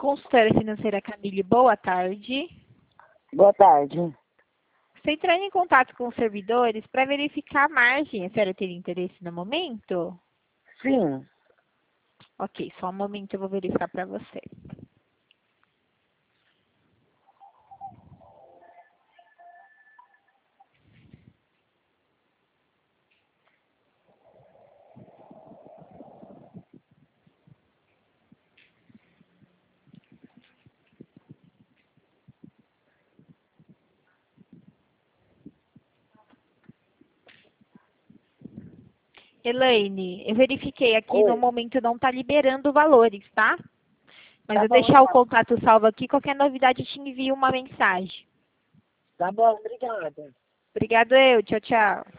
Consultora financeira Camille, boa tarde. Boa tarde. Estou entrando em contato com os servidores para verificar a margem. A senhora teria interesse no momento? Sim. Ok, só um momento eu vou verificar para você. Elaine, eu verifiquei aqui, no Oi. momento não está liberando valores, tá? Mas Tá eu bom, deixar o então. contato salvo aqui, qualquer novidade eu te envio uma mensagem. Tá bom, obrigada. Obrigado eu, tchau, tchau.